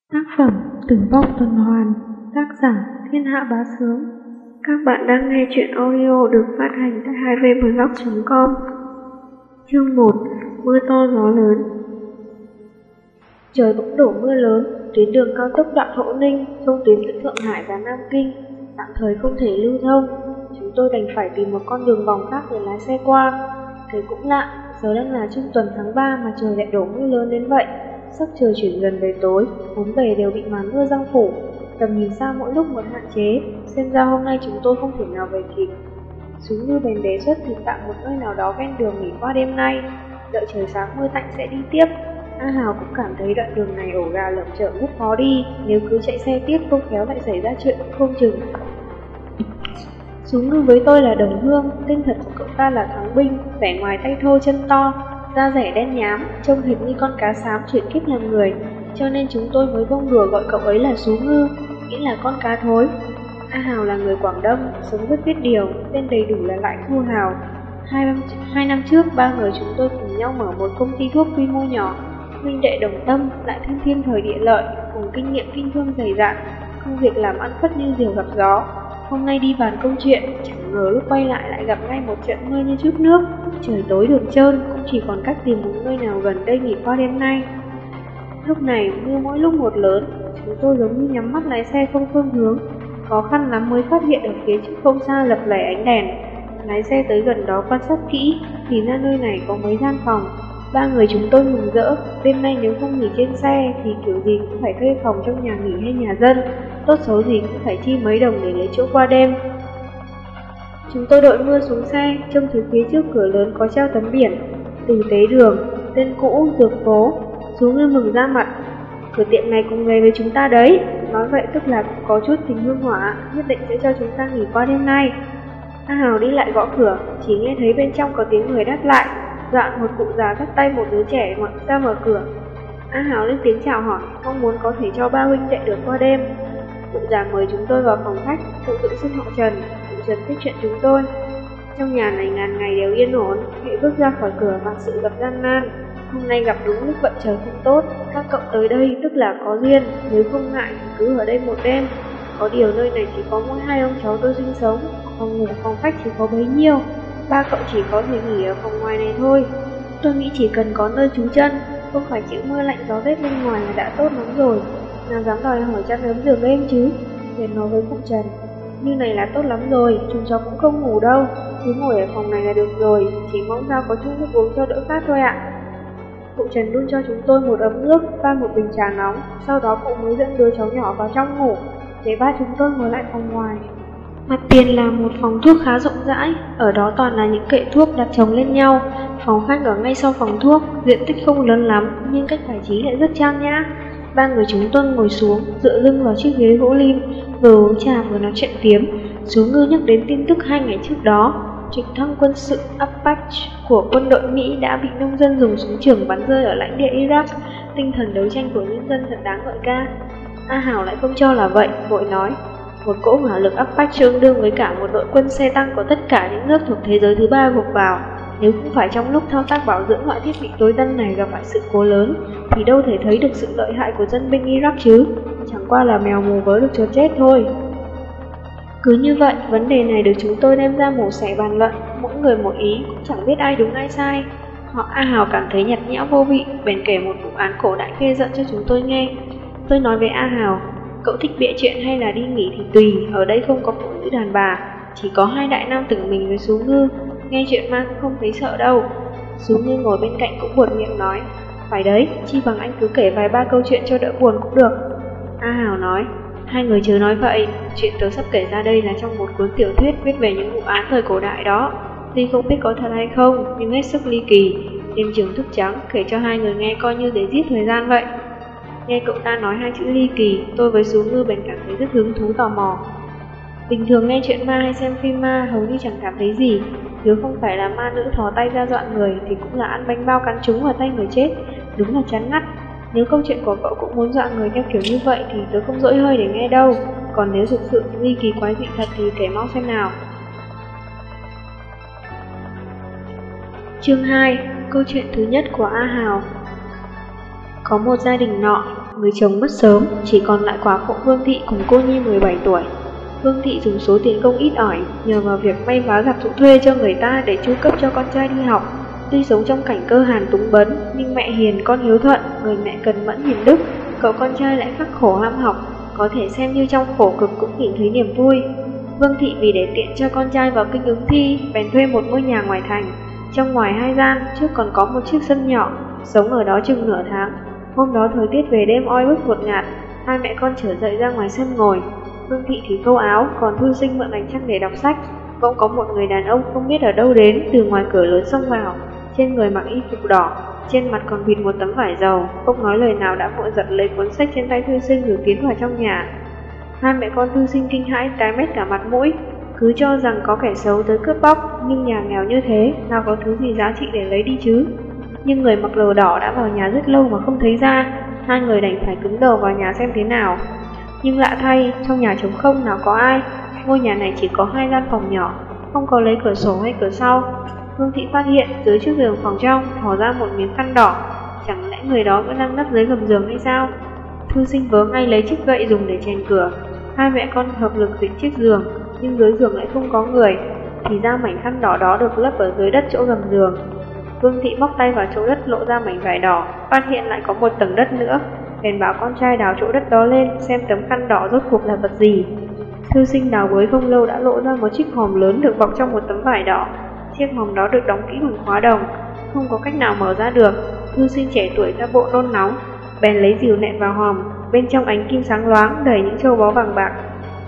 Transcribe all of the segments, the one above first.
Tác phẩm Tử vong tuần hoàn, tác giả Thiên Hạ Bá Sướng. Các bạn đang nghe chuyện audio được phát hành tại 2vblog.com. Chương 1. Mưa to gió lớn. Trời bỗng đổ mưa lớn, tuyến đường cao tốc đoạn Hậu Ninh, thông tuyến giữa Thượng Hải và Nam Kinh tạm thời không thể lưu thông. Chúng tôi đành phải tìm một con đường vòng khác để lái xe qua. Thế cũng lạ, giờ đang là trung tuần tháng 3 mà trời lại đổ mưa lớn đến vậy. Sắp trời chuyển dần về tối, bốn bề đều bị màn mưa giăng phủ, tầm nhìn xa mỗi lúc một hạn chế, xem ra hôm nay chúng tôi không thể nào về kịp. Xuống như bèn đề xuất tìm tạm một nơi nào đó ven đường nghỉ qua đêm nay, đợi trời sáng mưa tạnh sẽ đi tiếp. A Hào cũng cảm thấy đoạn đường này ổ gà lởm chởm rất khó đi, nếu cứ chạy xe tiếp không khéo lại xảy ra chuyện cũng không chừng. Xuống như với tôi là Đồng Hương, tên thật của cậu ta là Thắng Binh, vẻ ngoài tay thô chân to, da rẻ đen nhám, trông hệt như con cá xám chuyển kiếp làm người, cho nên chúng tôi mới bông đùa gọi cậu ấy là Sú Ngư, nghĩa là con cá thối. A Hào là người Quảng Đông, sống rất biết điều, tên đầy đủ là Lại Thu Hào. Hai năm trước, ba người chúng tôi cùng nhau mở một công ty thuốc quy mô nhỏ, huynh đệ đồng tâm, lại thêm thiên thời địa lợi, cùng kinh nghiệm kinh thương dày dạn, công việc làm ăn phất như diều gặp gió. Hôm nay đi bàn câu chuyện, chẳng ngờ lúc quay lại gặp ngay một trận mưa như chút nước. Trời tối đường trơn, cũng chỉ còn cách tìm một nơi nào gần đây nghỉ qua đêm nay. Lúc này mưa mỗi lúc một lớn, chúng tôi giống như nhắm mắt lái xe không phương hướng, khó khăn lắm mới phát hiện ở phía trước không xa lập lẻ ánh đèn. Lái xe tới gần đó quan sát kỹ, thì ra nơi này có mấy gian phòng. Ba người chúng tôi mừng rỡ, đêm nay nếu không nghỉ trên xe thì kiểu gì cũng phải thuê phòng trong nhà nghỉ hay nhà dân, tốt xấu gì cũng phải chi mấy đồng để lấy chỗ qua đêm. Chúng tôi đội mưa xuống xe, trông thấy phía trước cửa lớn có treo tấm biển Tử Tế Đường, tên cũ Dược Phố. Sú Ngư mừng ra mặt, cửa tiệm này cùng về với chúng ta đấy. Nói vậy tức là cũng có chút tình hương hỏa, nhất định sẽ cho chúng ta nghỉ qua đêm nay. A Hào đi lại gõ cửa, chỉ nghe thấy bên trong có tiếng người đáp lại. Đoạn một cụ già dắt tay một đứa trẻ ngoặt ra mở cửa. A Hào lên tiếng chào hỏi, mong muốn có thể cho ba huynh đệ được qua đêm. Cụ già mời chúng tôi vào phòng khách, cụ tự xưng họ Trần. Cụ Trần tiếp chuyện chúng tôi. Trong nhà này ngàn ngày đều yên ổn, hễ bước ra khỏi cửa vạn sự gặp gian nan. Hôm nay gặp đúng lúc vận trời không tốt, các cậu tới đây tức là có duyên, nếu không ngại thì cứ ở đây một đêm. Có điều nơi này chỉ có mỗi hai ông cháu tôi sinh sống, phòng ngủ phòng khách chỉ có bấy nhiêu. Ba cậu chỉ có thể nghỉ ở phòng ngoài này thôi. Tôi nghĩ chỉ cần có nơi trú chân, không phải chịu mưa lạnh gió rét bên ngoài là đã tốt lắm rồi. Nào dám đòi hỏi chăn ấm giường êm chứ. Để nói với cụ Trần, như này là tốt lắm rồi, chúng cháu cũng không ngủ đâu, cứ ngồi ở phòng này là được rồi, chỉ mong sao có chút nước uống cho đỡ khát thôi ạ. Cụ Trần đun cho chúng tôi một ấm nước, pha một bình trà nóng, sau đó cụ mới dẫn đứa cháu nhỏ vào trong ngủ, để ba chúng tôi ngồi lại phòng ngoài. Mặt tiền là một phòng thuốc khá rộng rãi, ở đó toàn là những kệ thuốc đặt chồng lên nhau. Phòng khách ở ngay sau phòng thuốc, diện tích không lớn lắm, nhưng cách bài trí lại rất trang nhã. Ba người chúng tôi ngồi xuống, dựa lưng vào chiếc ghế gỗ lim, vừa uống trà vừa nói chuyện phiếm. Sú Ngư nhắc đến tin tức 2 ngày trước đó, trực thăng quân sự Apache của quân đội Mỹ đã bị nông dân dùng súng trường bắn rơi ở lãnh địa Iraq. Tinh thần đấu tranh của nhân dân thật đáng ngợi ca. A Hào lại không cho là vậy, vội nói, một cỗ hỏa lực Apache tương đương với cả một đội quân xe tăng của tất cả những nước thuộc thế giới thứ ba gộp vào. Nếu không phải trong lúc thao tác bảo dưỡng loại thiết bị tối tân này gặp phải sự cố lớn, thì đâu thể thấy được sự lợi hại của dân binh Iraq chứ. Chẳng qua là mèo mù vớ được chuột chết thôi. Cứ như vậy, vấn đề này được chúng tôi đem ra mổ xẻ bàn luận, mỗi người một ý, cũng chẳng biết ai đúng ai sai. Họ A Hào cảm thấy nhạt nhẽo vô vị, bèn kể một vụ án cổ đại ghê rợn cho chúng tôi nghe. Tôi nói với A Hào, cậu thích bịa chuyện hay là đi nghỉ thì tùy, ở đây không có phụ nữ đàn bà, chỉ có hai đại nam tử mình với Sú Ngư, nghe chuyện ma cũng không thấy sợ đâu. Sú Ngư ngồi bên cạnh cũng buột miệng nói, phải đấy, chi bằng anh cứ kể vài ba câu chuyện cho đỡ buồn cũng được. A Hào nói, hai người chớ nói vậy, chuyện tớ sắp kể ra đây là trong một cuốn tiểu thuyết viết về những vụ án thời cổ đại đó. Tuy không biết có thật hay không, nhưng hết sức ly kỳ, đêm trường thức trắng, kể cho hai người nghe coi như để giết thời gian vậy. Nghe cậu ta nói hai chữ ly kỳ, tôi với Sú Ngư bèn cảm thấy rất hứng thú tò mò. Bình thường nghe chuyện ma hay xem phim ma hầu như chẳng cảm thấy gì, nếu không phải là ma nữ thò tay ra dọa người thì cũng là ăn bánh bao cắn trúng vào tay người chết, đúng là chán ngắt. Nếu câu chuyện của cậu cũng muốn dọa người theo kiểu như vậy thì tớ không dỗi hơi để nghe đâu, còn nếu thực sự ly kỳ quái dị thật thì kể mau xem nào. Chương 2. Câu chuyện thứ nhất của A Hào. Có một gia đình nọ, người chồng mất sớm, chỉ còn lại quả phụ Vương Thị cùng cô nhi 17 tuổi. Vương Thị dùng số tiền công ít ỏi, nhờ vào việc may vá giặt giũ thuê cho người ta để chu cấp cho con trai đi học. Tuy sống trong cảnh cơ hàn túng bấn, nhưng mẹ hiền con hiếu thuận, người mẹ cần mẫn hiền đức, cậu con trai lại khắc khổ ham học, có thể xem như trong khổ cực cũng tìm thấy niềm vui. Vương Thị vì để tiện cho con trai vào kinh ứng thi, bèn thuê một ngôi nhà ngoài thành, trong ngoài 2 gian, trước còn có một chiếc sân nhỏ, sống ở đó chừng nửa tháng. Hôm đó thời tiết về đêm oi bức ngột ngạt, hai mẹ con trở dậy ra ngoài sân ngồi. Vương Thị thì khâu áo, còn Thư Sinh mượn ánh trăng để đọc sách. Bỗng có một người đàn ông không biết ở đâu đến từ ngoài cửa lớn xông vào, trên người mặc y phục đỏ, trên mặt còn bịt một tấm vải dầu, không nói lời nào đã vội giật lấy cuốn sách trên tay Thư Sinh rồi tiến vào trong nhà. Hai mẹ con Thư Sinh kinh hãi tái mét cả mặt mũi, cứ cho rằng có kẻ xấu tới cướp bóc, nhưng nhà nghèo như thế, nào có thứ gì giá trị để lấy đi chứ. Nhưng người mặc lều đỏ đã vào nhà rất lâu mà không thấy ra, hai người đành phải cứng đầu vào nhà xem thế nào. Nhưng lạ thay, trong nhà trống không nào có ai, ngôi nhà này chỉ có 2 gian phòng nhỏ, không có lấy cửa sổ hay cửa sau. Vương Thị phát hiện dưới chiếc giường phòng trong thò ra một miếng khăn đỏ, chẳng lẽ người đó vẫn đang nấp dưới gầm giường hay sao? Thư Sinh vớ ngay lấy chiếc gậy dùng để chèn cửa. Hai mẹ con hợp lực dính chiếc giường, nhưng dưới giường lại không có người, thì ra mảnh khăn đỏ đó được lấp ở dưới đất chỗ gầm giường. Vương Thị móc tay vào chỗ đất lộ ra mảnh vải đỏ, phát hiện lại có một tầng đất nữa, bèn bảo con trai đào chỗ đất đó lên xem tấm khăn đỏ rốt cuộc là vật gì. Thư Sinh đào bới không lâu đã lộ ra một chiếc hòm lớn được bọc trong một tấm vải đỏ. Chiếc hòm đó được đóng kỹ bằng khóa đồng, không có cách nào mở ra được. Thư Sinh trẻ tuổi ra bộ nôn nóng, bèn lấy rìu nện vào hòm, bên trong ánh kim sáng loáng đầy những châu báu vàng bạc.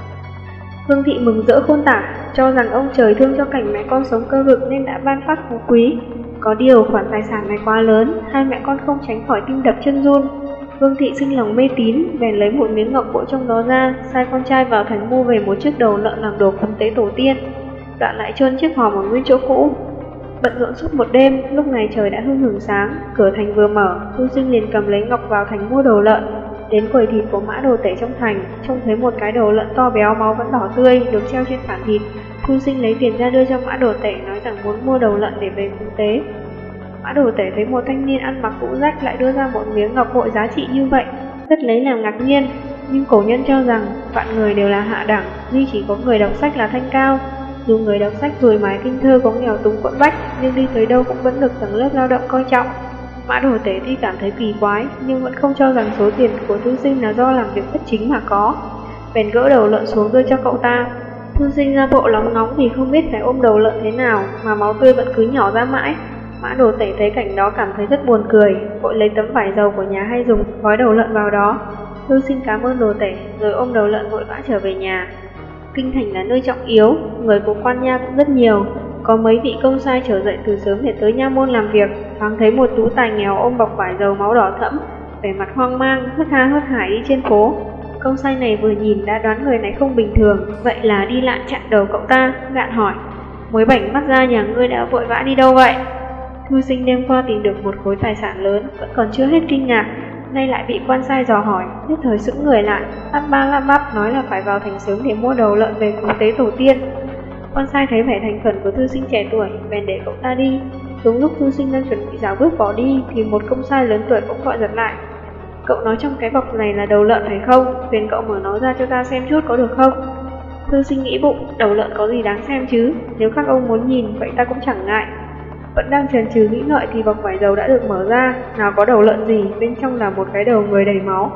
Vương Thị mừng rỡ khôn tả, cho rằng ông trời thương cho cảnh mẹ con sống cơ cực nên đã ban phát phú quý. Có điều khoản tài sản này quá lớn, hai mẹ con không tránh khỏi tim đập chân run. Vương Thị sinh lòng mê tín, bèn lấy một miếng ngọc bội trong đó ra, sai con trai vào thành mua về một chiếc đầu lợn làm đồ cúng tế tổ tiên, đoạn lại chôn chiếc hòm ở nguyên chỗ cũ. Bận rộn suốt một đêm, lúc này trời đã hưng sáng, cửa thành vừa mở, Thư Sinh liền cầm lấy ngọc vào thành mua đầu lợn. Đến quầy thịt của Mã Đồ Tể trong thành, trông thấy một cái đầu lợn to béo, máu vẫn đỏ tươi, được treo trên phản thịt. Thư Sinh lấy tiền ra đưa cho Mã Đồ Tể, nói rằng muốn mua đầu lợn để về cúng tế. Mã Đồ Tể thấy một thanh niên ăn mặc cũ rách lại đưa ra một miếng ngọc bội giá trị như vậy, rất lấy làm ngạc nhiên. Nhưng cổ nhân cho rằng vạn người đều là hạ đẳng, duy chỉ có người đọc sách là thanh cao. Dù người đọc sách rồi mái kinh thơ có nghèo túng quẫn bách, nhưng đi tới đâu cũng vẫn được tầng lớp lao động coi trọng. Mã Đồ Tể tuy cảm thấy kỳ quái, nhưng vẫn không cho rằng số tiền của Thư Sinh là do làm việc bất chính mà có, bèn gỡ đầu lợn xuống đưa cho cậu ta. Thư Sinh ra bộ lóng ngóng vì không biết phải ôm đầu lợn thế nào, mà máu tươi vẫn cứ nhỏ ra mãi. Mã Đồ Tể thấy cảnh đó cảm thấy rất buồn cười, vội lấy tấm vải dầu của nhà hay dùng gói đầu lợn vào đó. Thư Sinh cảm ơn Đồ Tể, rồi ôm đầu lợn vội vã trở về nhà. Kinh thành là nơi trọng yếu, người của quan nha cũng rất nhiều. Có mấy vị công sai trở dậy từ sớm để tới nha môn làm việc, thoáng thấy một tú tài nghèo ôm bọc vải dầu máu đỏ thẫm, vẻ mặt hoang mang, hớt ha hớt hải đi trên phố. Công sai này vừa nhìn đã đoán người này không bình thường, vậy là đi lại chặn đầu cậu ta, gạn hỏi: "Mới bảnh mắt ra nhà ngươi đã vội vã đi đâu vậy?" Thư Sinh đêm qua tìm được một khối tài sản lớn, vẫn còn chưa hết kinh ngạc, nay lại bị quan sai dò hỏi, nhất thời sững người lại, lắp ba lắp bắp nói là phải vào thành sớm để mua đầu lợn về cúng tế tổ tiên. Quan sai thấy vẻ thành khẩn của Thư Sinh trẻ tuổi, bèn để cậu ta đi. Đúng lúc Thư Sinh đang chuẩn bị rảo bước bỏ đi, thì một công sai lớn tuổi cũng gọi giật lại: "Cậu nói trong cái bọc này là đầu lợn phải không? Phiền cậu mở nó ra cho ta xem chút có được không?" Thư Sinh nghĩ bụng, đầu lợn có gì đáng xem chứ, nếu các ông muốn nhìn vậy ta cũng chẳng ngại. Vẫn đang chần chừ nghĩ ngợi thì bọc vải dầu đã được mở ra, nào có đầu lợn gì, bên trong là một cái đầu người đầy máu.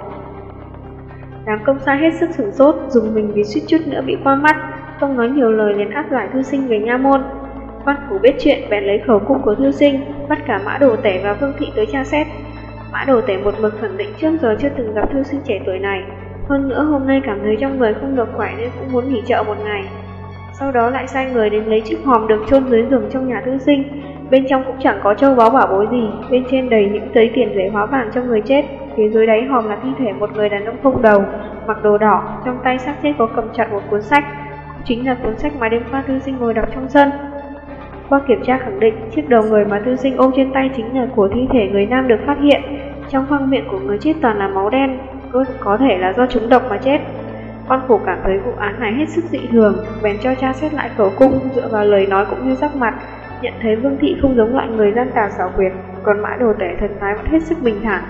Đám công sai hết sức sửng sốt, dùng mình vì suýt chút nữa bị qua mắt, không nói nhiều lời liền áp giải Thư Sinh về nha môn. Quan phủ biết chuyện bèn lấy khẩu cung của Thư Sinh, bắt cả Mã Đồ Tể và Vương Thị tới tra xét. Mã Đồ Tể một mực khẳng định trước giờ chưa từng gặp Thư Sinh trẻ tuổi này, hơn nữa hôm nay cảm thấy trong người không được khỏe nên cũng muốn nghỉ chợ một ngày. Sau đó lại sai người đến lấy chiếc hòm được chôn dưới giường trong nhà Thư Sinh. Bên trong cũng chẳng có châu báu bảo bối gì, bên trên đầy những giấy tiền giấy hóa vàng cho người chết. Phía dưới đáy hòm là thi thể một người đàn ông không đầu, mặc đồ đỏ, trong tay xác chết có cầm chặt một cuốn sách, cũng chính là cuốn sách mà đêm qua Thư Sinh ngồi đọc trong sân. Qua kiểm tra khẳng định, chiếc đầu người mà Thư Sinh ôm trên tay chính là của thi thể người nam được phát hiện. Trong khoang miệng của người chết toàn là máu đen, có thể là do trúng độc mà chết. Quan phủ cảm thấy vụ án này hết sức dị thường, bèn cho tra xét lại khẩu cung, dựa vào lời nói cũng như sắc mặt, nhận thấy Vương Thị không giống loại người gian tà xảo quyệt, còn Mã Đồ Tể thần thái vẫn hết sức bình thản,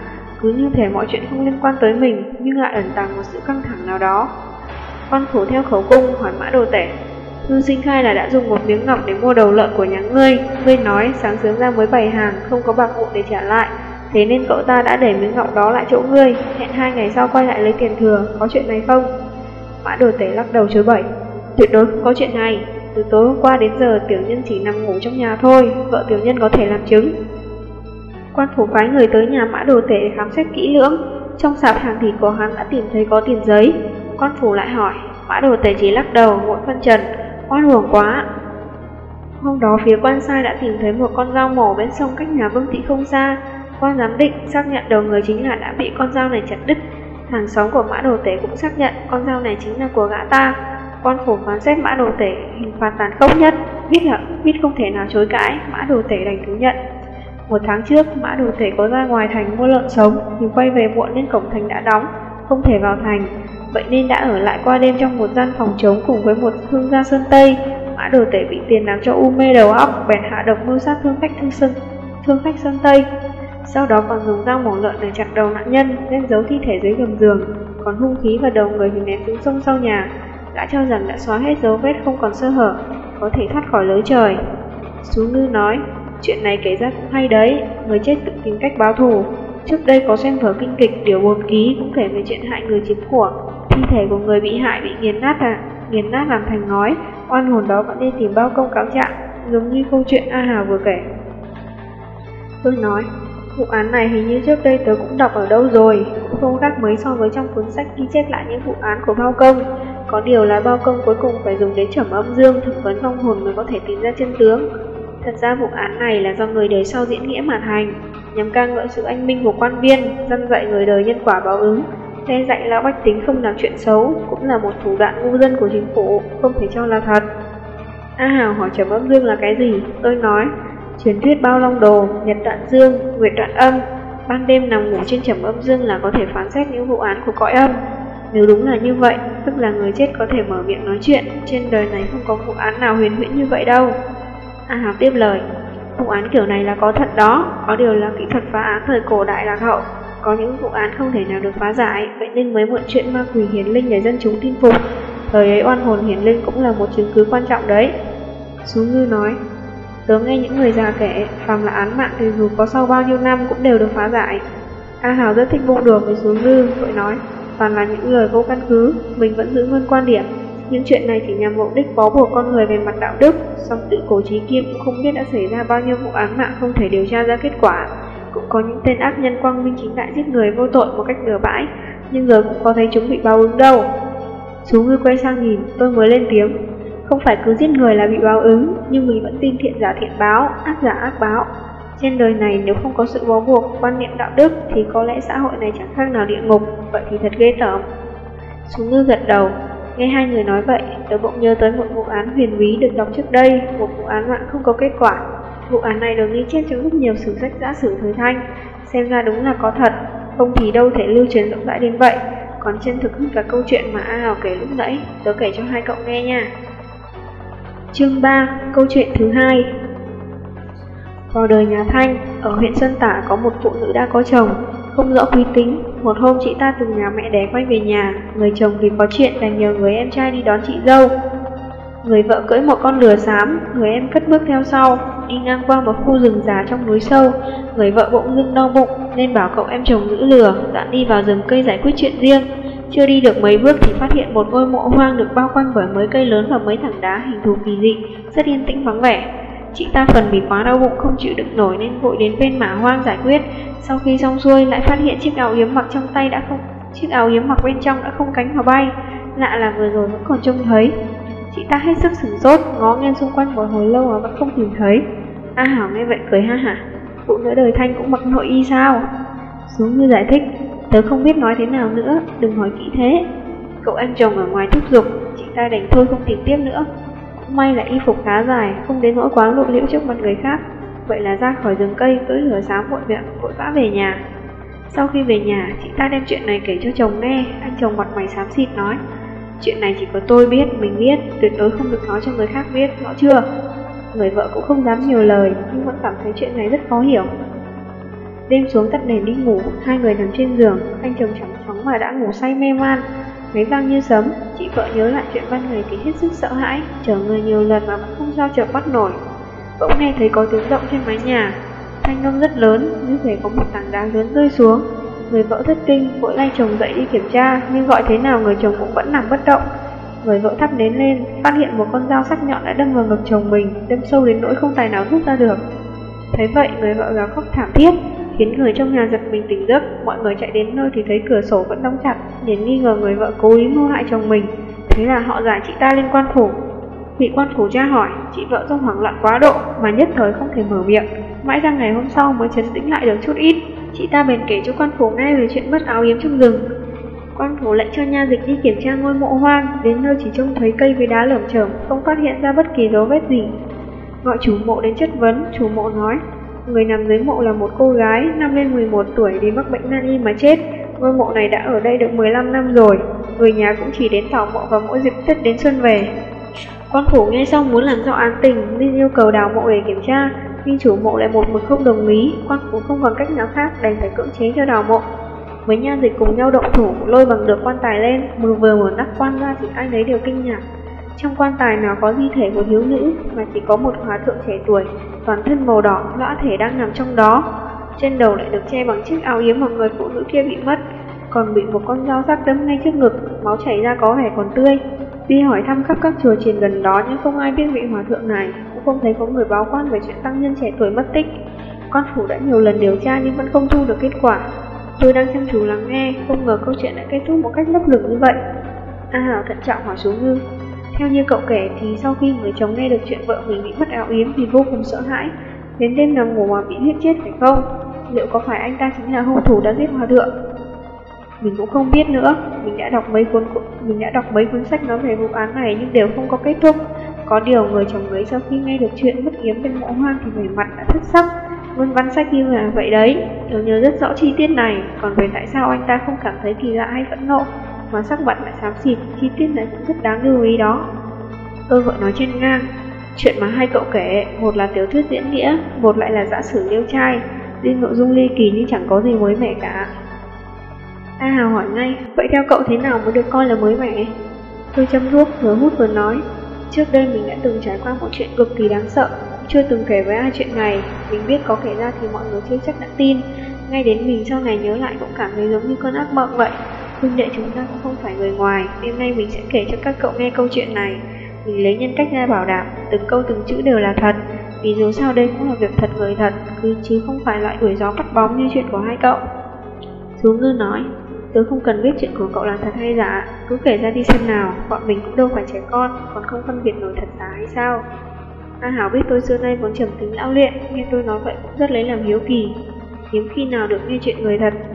cứ như thể mọi chuyện không liên quan tới mình, nhưng lại ẩn tàng một sự căng thẳng nào đó. Quan phủ theo khẩu cung hỏi Mã Đồ Tể: Ngư Sinh khai là đã dùng một miếng ngọc để mua đầu lợn của nhà ngươi. Ngươi nói sáng sớm ra mới bày hàng, không có bạc vụn để trả lại, thế nên cậu ta đã để miếng ngọc đó lại chỗ ngươi, hẹn 2 ngày sau quay lại lấy tiền thừa. Có chuyện này không? Mã Đồ Tể lắc đầu chối bẩy: Tuyệt đối không có chuyện này. Từ tối hôm qua đến giờ tiểu nhân chỉ nằm ngủ trong nhà thôi, vợ tiểu nhân có thể làm chứng. Quan phủ phái người tới nhà Mã Đồ Tể để khám xét kỹ lưỡng. Trong sạp hàng thịt của hắn đã tìm thấy có tiền giấy. Quan phủ lại hỏi, Mã Đồ Tể chỉ lắc đầu muộn phân trần: Oan uổng quá. Hôm đó phía quan sai đã tìm thấy một con dao mổ bên sông cách nhà Vương Thị không xa. Quan giám định xác nhận đầu người chính là đã bị con dao này chặt đứt. Hàng xóm của Mã Đồ Tể cũng xác nhận con dao này chính là của gã ta. Quan phủ phán xét Mã Đồ Tể hình phạt tàn khốc nhất, biết không thể nào chối cãi. Mã Đồ Tể đành thú nhận. 1 tháng trước, Mã Đồ Tể có ra ngoài thành mua lợn sống, nhưng quay về muộn nên cổng thành đã đóng, không thể vào thành. Vậy nên đã ở lại qua đêm trong một gian phòng trống cùng với một thương gia Sơn Tây. Mã Đồ Tể bị tiền làm cho u mê đầu óc, bèn hạ độc mưu sát thương khách Sơn Tây. Sau đó còn dùng dao mổ lợn để chặt đầu nạn nhân, đem giấu thi thể dưới gầm giường, còn hung khí và đầu người thì ném xuống sông sau nhà. Gã cho rằng đã xóa hết dấu vết không còn sơ hở, có thể thoát khỏi lưới trời. Sú Ngư nói, chuyện này kể ra cũng hay đấy, người chết tự tìm cách báo thù. Trước đây có xem vở kinh kịch Điều Bồn Ký cũng kể về chuyện hại người chiếm của. Thi thể của người bị hại bị nghiền nát làm thành ngói, oan hồn đó vẫn đi tìm bao công cáo trạng, giống như câu chuyện A Hào vừa kể. Tôi nói, vụ án này hình như trước đây tớ cũng đọc ở đâu rồi, cũng không khác mấy so với trong cuốn sách ghi chép lại những vụ án của Bao Công. Có điều là Bao Công cuối cùng phải dùng đến Trầm Âm Dương thẩm vấn vong hồn mới có thể tìm ra chân tướng. Thật ra vụ án này là do người đời sau diễn nghĩa mà thành, nhằm ca ngợi sự anh minh của quan viên, dăn dạy người đời nhân quả báo ứng, thế dạy lão bách tính không làm chuyện xấu, cũng là một thủ đoạn ngu dân của chính phủ, không thể cho là thật. A Hào hỏi Trầm Âm Dương là cái gì? Tôi nói, truyền thuyết Bao Long Đồ, Nhật đoạn dương, Nguyệt đoạn âm. Ban đêm nằm ngủ trên Trầm Âm Dương là có thể phán xét những vụ án của cõi âm. Nếu đúng là như vậy, tức là người chết có thể mở miệng nói chuyện. Trên đời này không có vụ án nào huyền huyễn như vậy đâu. A Hào tiếp lời, vụ án kiểu này là có thật đó, có điều là kỹ thuật phá án thời cổ đại lạc hậu. Có những vụ án không thể nào được phá giải, vậy nên mới mượn chuyện ma quỷ hiển linh để dân chúng tin phục. Thời ấy oan hồn hiển linh cũng là một chứng cứ quan trọng đấy. Sú Ngư nói, tớ nghe những người già kể, phàm là án mạng thì dù có sau bao nhiêu năm cũng đều được phá giải. A Hào rất thích vụ đùa với Sú Ngư, vội nói, toàn là những lời vô căn cứ, mình vẫn giữ nguyên quan điểm. Những chuyện này chỉ nhằm mục đích bó buộc con người về mặt đạo đức, song tự cổ chí kim cũng không biết đã xảy ra bao nhiêu vụ án mạng không thể điều tra ra kết quả. Cũng có những tên ác nhân quang minh chính đại giết người vô tội một cách bừa bãi, nhưng giờ cũng có thấy chúng bị báo ứng đâu. Sú Ngư quay sang nhìn, tôi mới lên tiếng, không phải cứ giết người là bị báo ứng, nhưng mình vẫn tin thiện giả thiện báo, ác giả ác báo. Trên đời này nếu không có sự bó buộc, quan niệm đạo đức thì có lẽ xã hội này chẳng khác nào địa ngục, vậy thì thật ghê tởm. Sú Ngư gật đầu. Nghe hai người nói vậy, tớ bỗng nhớ tới một vụ án huyền bí được đọc trước đây, một vụ án mạng không có kết quả. Vụ án này được ghi chép trong rất nhiều sử sách giã sử thời Thanh, xem ra đúng là có thật, không thì đâu thể lưu truyền rộng rãi đến vậy. Còn chân thực hơn cả câu chuyện mà A Hào kể lúc nãy, tớ kể cho hai cậu nghe nha. Chương 3, câu chuyện thứ 2. Vào đời nhà Thanh, ở huyện Sơn Tả có một phụ nữ đã có chồng, không rõ quý tính. Một hôm chị ta từ nhà mẹ đẻ quay về nhà, người chồng vì có chuyện đành nhờ người em trai đi đón chị dâu. Người vợ cưỡi một con lừa xám, người em cất bước theo sau. Đi ngang qua một khu rừng già trong núi sâu, người vợ bỗng dưng đau bụng nên bảo cậu em chồng giữ lừa, đoạn đi vào rừng cây giải quyết chuyện riêng. Chưa đi được mấy bước thì phát hiện một ngôi mộ hoang được bao quanh bởi mấy cây lớn và mấy tảng đá hình thù kỳ dị, rất yên tĩnh vắng vẻ. Chị ta phần vì quá đau bụng không chịu đựng nổi nên vội đến bên mả hoang giải quyết. Sau khi xong xuôi lại phát hiện chiếc áo yếm mặc bên trong đã không cánh mà bay. Lạ là vừa rồi vẫn còn trông thấy. Chị ta hết sức sửng sốt, ngó nghiêng xung quanh một hồi lâu mà vẫn không tìm thấy. A Hảo nghe vậy cười ha hả, phụ nữ đời Thanh cũng mặc nội y sao? Sú Ngư giải thích, tớ không biết nói thế nào nữa, đừng hỏi kỹ thế. Cậu em chồng ở ngoài thúc giục, chị ta đành thôi không tìm tiếp nữa. Cũng may là y phục khá dài, không đến nỗi quá lộ liễu trước mặt người khác. Vậy là ra khỏi rừng cây, cưỡi lửa xám vội vã về nhà. Sau khi về nhà, chị ta đem chuyện này kể cho chồng nghe. Anh chồng mặt mày xám xịt nói, chuyện này chỉ có tôi biết, mình biết, tuyệt đối không được nói cho người khác biết, rõ chưa? Người vợ cũng không dám nhiều lời, nhưng vẫn cảm thấy chuyện này rất khó hiểu. Đêm xuống tắt đèn đi ngủ, hai người nằm trên giường, anh chồng chẳng chóng mà đã ngủ say mê man. Máy vang như sấm, chị vợ nhớ lại chuyện ban ngày thì hết sức sợ hãi, chở người nhiều lần mà vẫn không sao chợp bắt nổi. Bỗng nghe thấy có tiếng động trên mái nhà, thanh âm rất lớn, như thể có một tảng đá lớn rơi xuống. Người vợ thất kinh, vội lay chồng dậy đi kiểm tra, nhưng gọi thế nào người chồng cũng vẫn nằm bất động. Người vợ thắp nến lên, phát hiện một con dao sắc nhọn đã đâm vào ngực chồng mình, đâm sâu đến nỗi không tài nào rút ra được. Thấy vậy, người vợ gào khóc thảm thiết, khiến người trong nhà giật mình tỉnh giấc. Mọi người chạy đến nơi thì thấy cửa sổ vẫn đóng chặt, liền nghi ngờ người vợ cố ý mưu hại chồng mình. Thế là họ giải chị ta lên quan phủ. Bị quan phủ tra hỏi, chị vợ do hoảng loạn quá độ mà nhất thời không thể mở miệng. Mãi ra ngày hôm sau mới trấn tĩnh lại được chút ít. Chị ta bèn kể cho quan phủ nghe về chuyện mất áo yếm trong rừng. Quan phủ lệnh cho nha dịch đi kiểm tra ngôi mộ hoang, đến nơi chỉ trông thấy cây với đá lởm chởm, không phát hiện ra bất kỳ dấu vết gì. Gọi chủ mộ đến chất vấn, chủ mộ nói, người nằm dưới mộ là một cô gái, năm lên 11 tuổi vì mắc bệnh nan y mà chết. Ngôi mộ này đã ở đây được 15 năm rồi, người nhà cũng chỉ đến tảo mộ vào mỗi dịp Tết đến xuân về. Quan phủ nghe xong muốn làm rõ án tình nên yêu cầu đào mộ để kiểm tra, nhưng chủ mộ lại một mực không đồng ý. Quan phủ không còn cách nào khác đành phải cưỡng chế cho đào mộ. Mấy nha dịch cùng nhau động thủ lôi bằng được quan tài lên, vừa mở nắp quan ra thì ai nấy đều kinh ngạc. Trong quan tài nào có di thể của thiếu nữ, mà chỉ có một hòa thượng trẻ tuổi, toàn thân màu đỏ, lõa thể đang nằm trong đó. Trên đầu lại được che bằng chiếc áo yếm mà người phụ nữ kia bị mất, còn bị một con dao sắc đâm ngay trước ngực, máu chảy ra có vẻ còn tươi. Đi hỏi thăm khắp các chùa chiền gần đó nhưng không ai biết vị hòa thượng này, cũng không thấy có người báo quan về chuyện tăng nhân trẻ tuổi mất tích. Quan phủ đã nhiều lần điều tra nhưng vẫn không thu được kết quả. Tôi đang chăm chú lắng nghe, không ngờ câu chuyện đã kết thúc một cách lấp lửng như vậy. A Hảo thận trọng hỏi Sú Ngư, theo như cậu kể thì sau khi người chồng nghe được chuyện vợ mình bị mất áo yếm thì vô cùng sợ hãi, đến đêm nằm ngủ mà bị giết chết phải không? Liệu có phải anh ta chính là hung thủ đã giết hòa thượng? Mình cũng không biết nữa, mình đã đọc mấy cuốn sách nói về vụ án này nhưng đều không có kết thúc. Có điều người chồng ấy sau khi nghe được chuyện mất yếm bên mộ hoang thì vẻ mặt đã thất sắc, vân văn sách như là vậy đấy. Tôi nhớ rất rõ chi tiết này, còn về tại sao anh ta không cảm thấy kỳ lạ hay phẫn nộ mà sắc mặt lại xám xịt, chi tiết này cũng rất đáng lưu ý đó. Tôi vợ nói trên ngang, chuyện mà hai cậu kể, một là tiểu thuyết diễn nghĩa, một lại là giả sử liêu trai, riêng nội dung ly kỳ nhưng chẳng có gì mới mẻ cả. A Hào hỏi ngay, vậy theo cậu thế nào mới được coi là mới mẻ? Tôi châm thuốc, vừa hút vừa nói, trước đây mình đã từng trải qua một chuyện cực kỳ đáng sợ, chưa từng kể với ai chuyện này. Mình biết có kể ra thì mọi người chưa chắc đã tin, ngay đến mình sau này nhớ lại cũng cảm thấy giống như cơn ác mộng vậy. Huynh đệ chúng ta cũng không phải người ngoài, đêm nay mình sẽ kể cho các cậu nghe câu chuyện này. Mình lấy nhân cách ra bảo đảm, từng câu từng chữ đều là thật, vì dù sao đây cũng là việc thật người thật, chứ không phải loại đuổi gió bắt bóng như chuyện của hai cậu. Sú Ngư nói, tớ không cần biết chuyện của cậu là thật hay giả, cứ kể ra đi xem nào, bọn mình cũng đâu phải trẻ con, còn không phân biệt nổi thật giả hay sao? A Hảo biết tôi xưa nay vốn trầm tính lão luyện, nghe tôi nói vậy cũng rất lấy làm hiếu kỳ. Hiếm khi nào được nghe chuyện người thật,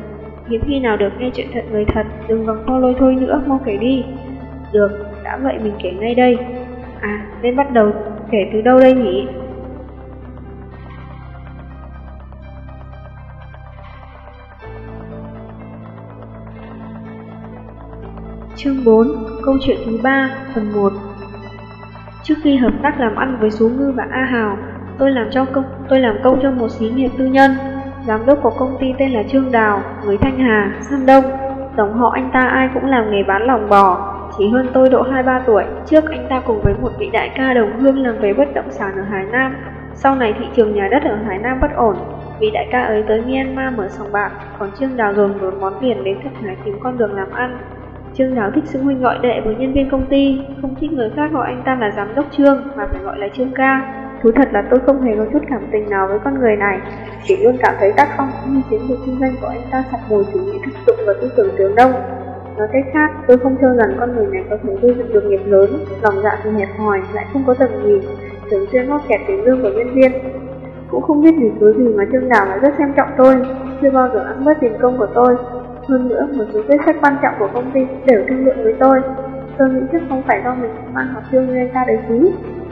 người thật, đừng vòng to lôi thôi nữa, mau kể đi. Được, đã vậy mình kể ngay đây. À, nên bắt đầu kể từ đâu đây nhỉ? Chương 4, câu chuyện thứ 3, phần 1. Trước khi hợp tác làm ăn với Sú Ngư và A Hào, tôi làm công cho một xí nghiệp tư nhân. Giám đốc của công ty tên là Trương Đào, người Thanh Hà, Sơn Đông. Dòng họ anh ta ai cũng làm nghề bán lòng bò, chỉ hơn tôi độ 2-3 tuổi. Trước anh ta cùng với một vị đại ca đồng hương làm về bất động sản ở Hải Nam. Sau này thị trường nhà đất ở Hải Nam bất ổn, vị đại ca ấy tới Myanmar mở sòng bạc, còn Trương Đào dồn món tiền đến Thượng Hải tìm con đường làm ăn. Trương Đào thích xưng huynh gọi đệ với nhân viên công ty, không thích người khác gọi anh ta là giám đốc Trương mà phải gọi là Trương ca. Thú thật là tôi không hề có chút cảm tình nào với con người này, chỉ luôn cảm thấy tác phong cũng như chiến lược kinh doanh của anh ta sặc mùi chủ nghĩa thực dụng và tư tưởng tiểu nông. Nói cách khác, tôi không cho rằng con người này có thể gây dựng được nghiệp lớn, lòng dạ thì hẹp hòi, lại không có tầm nhìn, thường xuyên móc kẹt tiền lương của nhân viên. Cũng không biết vì cớ gì mà Trương Đào lại rất xem trọng tôi, chưa bao giờ ăn bớt tiền công của tôi. Hơn nữa, một số quyết sách quan trọng của công ty cũng đều thương lượng với tôi. Tôi nghĩ chắc không phải do mình mang học chương như anh ta đấy chứ.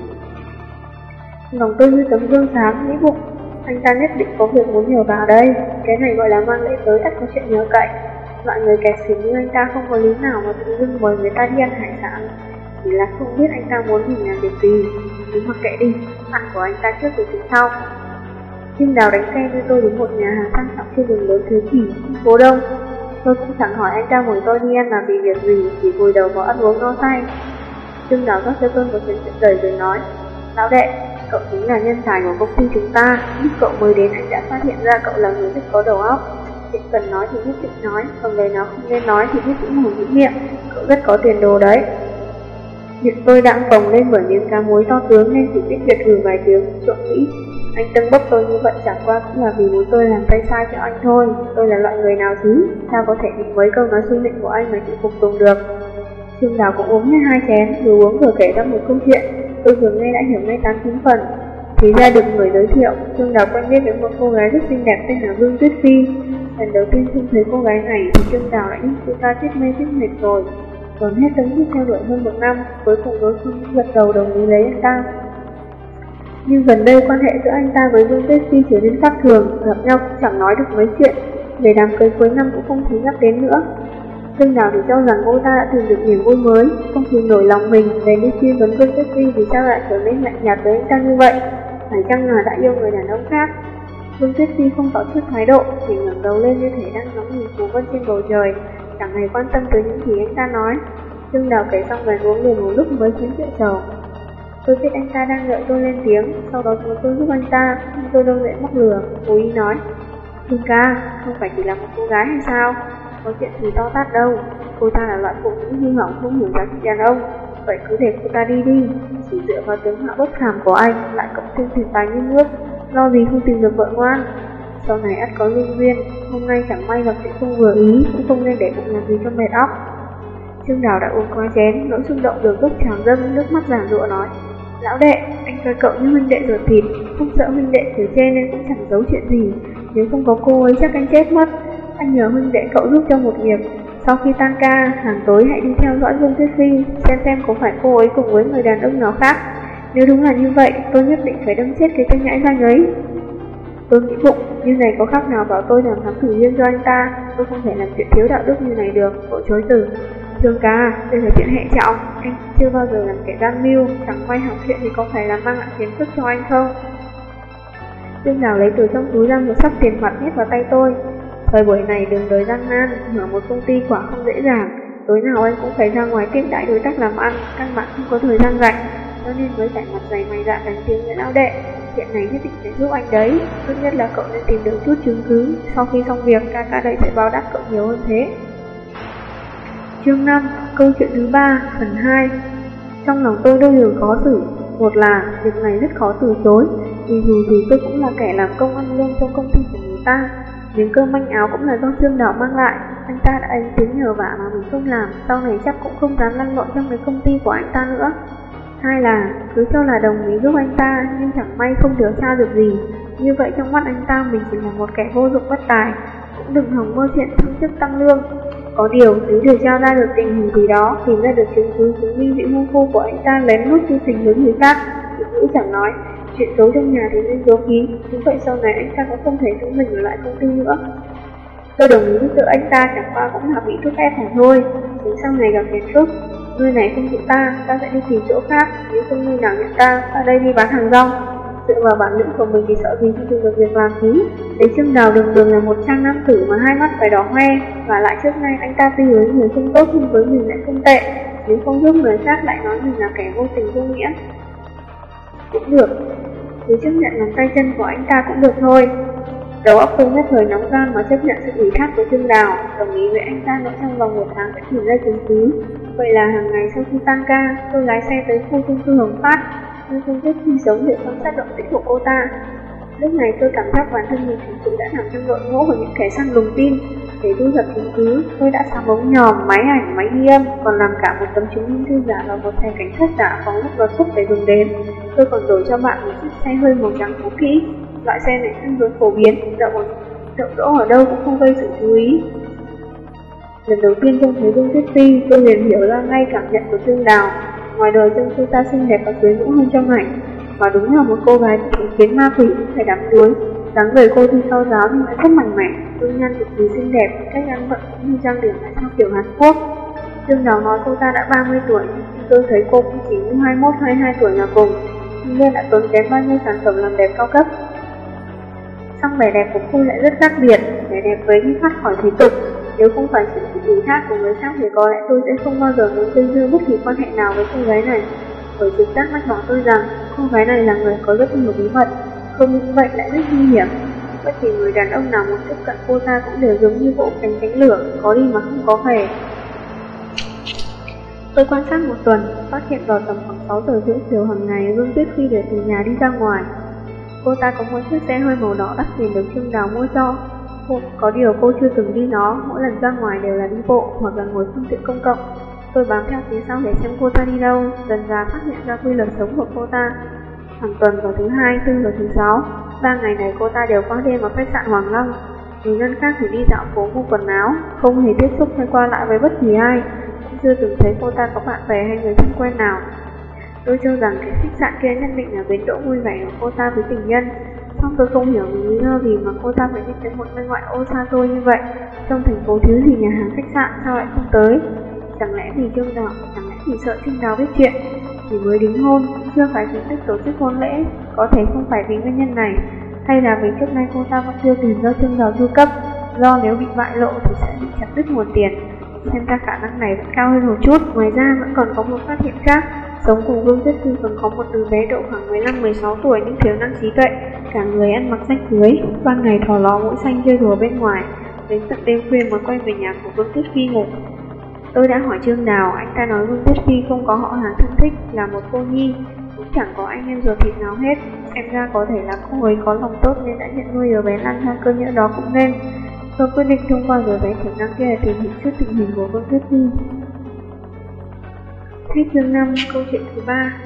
Lòng tôi như tấm gương sáng, nghĩ bụng, anh ta nhất định có việc muốn nhờ vào đây. Cái này gọi là mang lễ tới ắt có chuyện nhớ cậy. Loại người kẹt xỉn như anh ta không có lý nào mà tự dưng mời người ta đi ăn hải sản. Chỉ là không biết anh ta muốn mình làm việc gì. Cứ mặc kệ đi, ăn của anh ta trước rồi tính sau. Trương Đào đánh xe đưa tôi đến một nhà hàng sang trọng trên đường lớn Thế Kỷ, phố Đông. Tôi cũng chẳng hỏi anh ta mời tôi đi ăn là vì việc gì, chỉ vùi đầu vào ăn uống no say. Trương Đào rót cho tôi một chén chuyện đời rồi nói: Lão đệ, cậu chính là nhân tài của công ty chúng ta. Lúc cậu mới đến anh đã phát hiện ra cậu là người rất có đầu óc. Chuyện cần nói thì nhất định nói, còn lời nào không nên nói thì nhất định hỏng giữ miệng. Cậu rất có tiền đồ đấy. Miệng tôi đang phồng lên bởi miếng cá muối to tướng nên chỉ biết việt hừ vài tiếng, trộm nghĩ. Anh tâng bốc tôi như vậy chẳng qua cũng là vì muốn tôi làm tay sai cho anh thôi. Tôi là loại người nào chứ? Sao có thể bị mấy câu nói xu nịnh của anh mà chịu phục tùng được? Trương Đào cũng uống hết 2 chén, vừa uống vừa kể ra một câu chuyện. Tôi vừa nghe đã hiểu ngay 8-9 phần. Thì ra được người giới thiệu, Trương Đào quen biết với một cô gái rất xinh đẹp tên là Vương Tuyết Phi. Lần đầu tiên trông thấy cô gái này thì Trương Đào đã yêu cô ta chết mê chết mệt rồi. Còn hết tấm huyết theo đuổi hơn 1 năm, cuối cùng đối phương gật đầu đồng ý lấy anh ta. Nhưng gần đây quan hệ giữa anh ta với Vương Tuyết Phi trở nên khác thường, gặp nhau cũng chẳng nói được mấy chuyện, về đám cưới cuối năm cũng không thấy nhắc đến nữa. Trương Đào thì cho rằng cô ta đã tìm được niềm vui mới, không kìm nổi lòng mình về đi truy vấn Vương Tuyết Phi vì sao lại trở nên lạnh nhạt với anh ta như vậy, phải chăng là đã yêu người đàn ông khác. Vương Tuyết Phi không tỏ chút thái độ, chỉ ngẩng đầu lên như thể đang ngắm nhìn phù vân trên bầu trời, chẳng hề quan tâm tới những gì anh ta nói. Trương Đào kể xong vài uống liền một lúc mới khiến chuyện sầu. Tôi biết anh ta đang đợi tôi lên tiếng, sau đó muốn tôi giúp anh ta, nhưng tôi đâu dễ mắc lừa, cố ý nói: Trương ca, không phải chỉ là một cô gái hay sao? Có chuyện gì to tát đâu, cô ta là loại phụ nữ hư hỏng không hiểu giá trị đàn ông, vậy cứ để cô ta đi đi. Chỉ dựa vào tướng mạo bất phàm của anh, lại cộng thêm tiền tài như nước, lo gì không tìm được vợ ngoan. Sau này ắt có linh duyên, hôm nay chẳng may gặp chuyện không vừa ý, cũng không nên để bụng làm gì cho mệt óc. Trương Đào đã uống quá chén, nỗi xung động được lúc trào dâng, nước mắt giàn giụa nói: Lão đệ, anh coi cậu như huynh đệ ruột thịt, không sợ huynh đệ chửi chê nên cũng chẳng giấu chuyện gì. Nếu không có cô ấy chắc anh chết mất. Anh nhờ huynh đệ cậu giúp cho một việc. Sau khi tan ca, hàng tối hãy đi theo dõi Vương Tuyết Phi, xem có phải cô ấy cùng với người đàn ông nào khác. Nếu đúng là như vậy, tôi nhất định phải đâm chết cái tên nhãi ranh ấy. Tôi nghĩ bụng, như này có khác nào bảo tôi làm thám tử riêng cho anh ta. Tôi không thể làm chuyện thiếu đạo đức như này được, vội chối từ. Trương ca, đây là chuyện hệ trọng, anh chưa bao giờ làm kẻ gian mưu, chẳng may học chuyện thì có phải là mang lại kiến thức cho anh không? Trương Đào lấy từ trong túi ra một sắp tiền mặt nhét vào tay tôi. Thời buổi này đường đời gian nan, mở một công ty quả không dễ dàng. Tối nào anh cũng phải ra ngoài tiếp đãi đối tác làm ăn, căn bản không có thời gian rảnh, cho nên mới phải mặt dày mày dạ đánh tiếng với lão đệ. Chuyện này nhất định phải giúp anh đấy, tốt nhất là cậu nên tìm được chút chứng cứ. Sau khi xong việc, ca đây sẽ báo đáp cậu nhiều hơn thế. Chương 5, câu chuyện thứ 3, phần 2. Trong lòng tôi đôi điều khó xử. Một là, việc này rất khó từ chối, vì dù gì tôi cũng là kẻ làm công ăn lương trong công ty của người ta. Miếng cơm manh áo cũng là do Trương Đào mang lại. Anh ta đã đánh tiếng nhờ vả mà mình không làm, sau này chắc cũng không dám lăn lộn trong cái công ty của anh ta nữa. Hai là, cứ cho là đồng ý giúp anh ta, nhưng chẳng may không điều tra được gì. Như vậy trong mắt anh ta mình chỉ là một kẻ vô dụng bất tài, cũng đừng hòng mơ chuyện thăng chức tăng lương. Có điều, nếu điều tra ra được tình hình gì đó, tìm ra được chứng cứ chứng minh vị hôn phu của anh ta lén lút đi tình với người khác, thì cũng chẳng nói. Chuyện giấu trong nhà thì nên giấu kín, như vậy sau này anh ta cũng không thể giữ mình ở lại công ty nữa. Tôi đồng ý giúp đỡ anh ta, chẳng qua cũng là bị thúc ép mà thôi. Đến sau này gặp phiền phức, nơi này không chịu ta sẽ đi tìm chỗ khác. Nếu không nơi nào nhận ta đây đi bán hàng rong. Dựa vào bản lĩnh của mình thì sợ gì không tìm được việc làm chứ. Đấy, Trương Đào đường là một trang nam tử mà hai mắt phải đỏ hoe, và lại trước nay anh ta tuy với người không tốt nhưng với mình lại không tệ. Nếu không giúp người khác lại nói mình là kẻ vô tình vô nghĩa. Cũng được, nếu chấp nhận làm tay chân của anh ta cũng được thôi. Đầu óc tôi nhất thời nóng gan mà chấp nhận sự ủy thác của Trương Đào, đồng ý với anh ta nói trong vòng 1 tháng sẽ tìm ra chứng cứ. Vậy là hàng ngày sau khi tan ca, tôi lái xe tới khu chung cư Hồng Phát, nhưng không biết khi sống để quan sát động tĩnh của cô ta. Lúc này tôi cảm giác bản thân mình thực sự đã nằm trong đội ngũ của những kẻ săn lùng tin. Để thu thập chứng cứ, tôi đã sắm ống nhòm, máy ảnh, máy ghi âm, còn làm cả một tấm chứng minh thư giả và một thẻ cảnh sát giả phóng lúc đột xuất để dùng đến. Tôi còn đổi cho bạn một chiếc xe hơi màu trắng cũ kỹ. Loại xe này tương đối phổ biến, đậu đỗ ở đâu cũng không gây sự chú ý. Lần đầu tiên trông thấy Vương Tuyết Phi, tôi liền hiểu ra ngay cảm nhận của Trương Đào. Ngoài đời trông cô ta xinh đẹp và quyến rũ hơn trong ảnh, và đúng là một cô gái có khiến ma quỷ cũng phải đắm đuối. Dáng người cô tuy cao giáo nhưng lại rất mạnh mẽ, dung nhan cực kỳ xinh đẹp, cách ăn vận cũng như trang điểm lại theo kiểu Hàn Quốc. Trương Đào nói cô ta đã 30 tuổi, tôi thấy cô cũng chỉ 21-22 tuổi là cùng, nhưng nên đã tốn kém bao nhiêu sản phẩm làm đẹp cao cấp. Song vẻ đẹp của cô lại rất khác biệt, vẻ đẹp với đi thoát khỏi thế tục. Nếu không phải sự chỉ ý khác của người khác thì có lẽ tôi sẽ không bao giờ muốn dây dưa bất kỳ quan hệ nào với cô gái này. Bởi trực giác mách bảo tôi rằng cô gái này là người có rất nhiều bí mật, không như vậy lại rất nguy hiểm. Bất kỳ người đàn ông nào muốn tiếp cận cô ta cũng đều giống như vỗ cánh tránh lửa, có đi mà không có về. Tôi quan sát một tuần, phát hiện vào tầm khoảng 6 giờ rưỡi chiều hàng ngày Vương Tuyết Phi để từ nhà đi ra ngoài. Cô ta có một chiếc xe hơi màu đỏ đắt tiền được Trương Đào mua cho. Có điều cô chưa từng đi nó, mỗi lần ra ngoài đều là đi bộ hoặc là ngồi phương tiện công cộng. Tôi bám theo phía sau để xem cô ta đi đâu, dần dà phát hiện ra quy luật sống của cô ta. Hàng tuần vào thứ Hai, Tư và thứ Sáu, 3 ngày này cô ta đều qua đêm ở khách sạn Hoàng Long. Người dân khác thì đi dạo phố mua quần áo, không hề tiếp xúc hay qua lại với bất kỳ ai. Cũng chưa từng thấy cô ta có bạn bè hay người thân quen nào. Tôi cho rằng cái khách sạn kia nhất định là bến đỗ vui vẻ của cô ta với tình nhân. Song tôi không hiểu lý do gì mà cô ta phải đi tới một nơi ngoại ô xa xôi như vậy. Trong thành phố thiếu gì nhà hàng khách sạn, sao lại không tới? Chẳng lẽ vì Trương Đào, chẳng lẽ vì sợ Trương Đào biết chuyện? Chỉ mới đính hôn, chưa phải chính thức tổ chức hôn lễ, có thể không phải vì nguyên nhân này, hay là vì trước nay cô ta vẫn chưa tìm do Trương Đào chu cấp, do nếu bị bại lộ thì sẽ bị chặt đứt nguồn tiền. Xem ra khả năng này vẫn cao hơn một chút. Ngoài ra vẫn còn có một phát hiện khác. Sống cùng Vương Tuyết Phi còn có một đứa bé độ khoảng 15-16 tuổi nhưng thiếu năng trí tuệ, cả người ăn mặc rách rưới, ban ngày thò ló mũi xanh chơi đùa bên ngoài, đến tận đêm khuya mới quay về nhà của Vương Tuyết Phi ngủ. Tôi đã hỏi Trương Đào, anh ta nói Vương Tuyết Phi không có họ hàng thân thích, là một cô nhi, cũng chẳng có anh em ruột thịt nào hết. Xem ra có thể là cô ấy có lòng tốt nên đã nhận nuôi đứa bé lang thang cơ nhỡ đó cũng nên. Tôi quyết định thông qua đứa bé thiểu năng kia để tìm hiểu trước tình hình của Vương Tuyết Phi. Hết chương 5, câu chuyện thứ 3.